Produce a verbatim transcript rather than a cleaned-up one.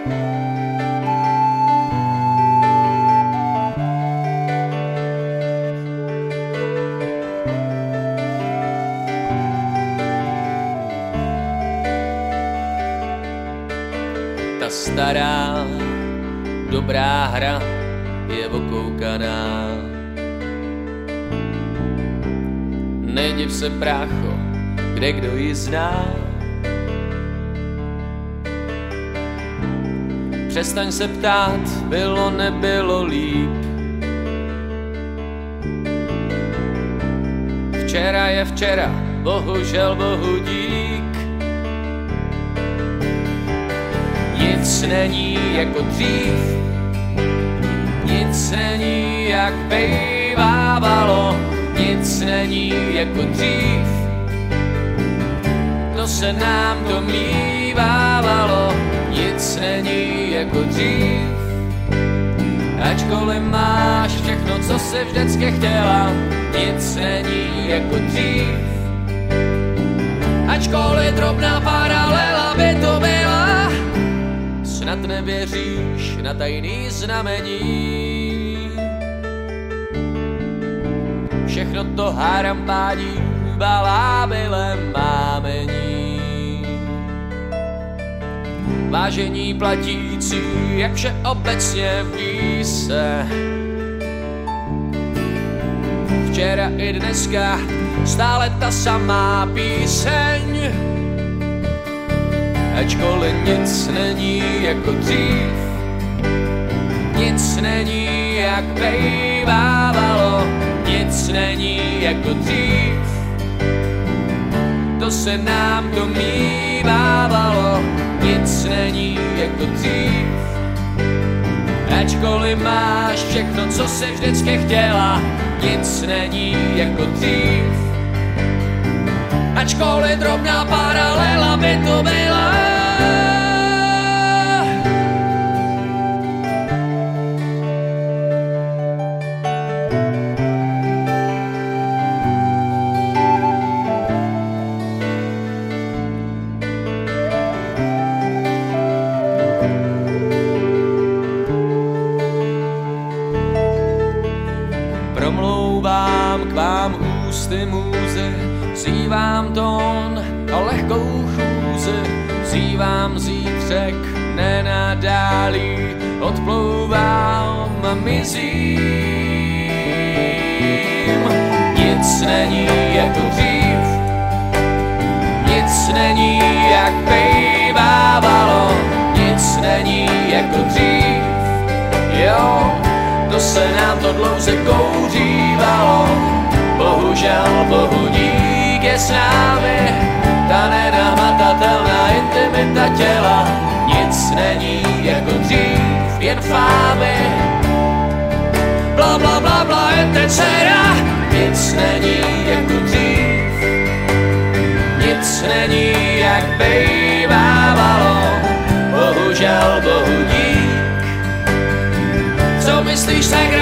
Ta stará, dobrá hra je okoukaná. Nediv se, brácho, kde kdo ji zná. Přestaň se ptát, bylo, nebylo líp. Včera je včera, bohužel, bohu dík. Nic není jako dřív, nic není jak bejvávalo, nic není jako dřív, to se nám domnívávalo, nic není jako dřív. Ačkoliv máš všechno, co jsi vždycky chtěla, nic není jako dřív. Ačkoliv drobná paralela by to byla, snad nevěříš na tajný znamení. Všechno to harampádí, balábile mámení. Vážení platící, jak vše obecně ví se. Včera i dneska stále ta samá píseň. Ačkoliv nic není jako dřív, nic není jak bejvávalo, nic není jako dřív, to se nám domnívávalo, nic není jako dřív. Ačkoliv máš všechno, co jsi vždycky chtěla, nic není jako dřív. Ačkoliv drobná paralela by to byla. Promlouvám k vám ústy můze, vzývám tón a lehkou chůzi, vzývám zítřek nenadálý, odplouvám a mizím. Nic není jako dřív, nic není jak bejvávalo, nic není jako dřív, jo, to se nám to dlouze kouřívalo, bohužel, bohu dík je s námi, ta nenahmatatelná intimita těla, nic není jako dřív, jen fámy, bla bla bla bla et cetera. Nic není jako dřív, nic není jak bejvávalo, bohužel, bohu dík. Co myslíš, tak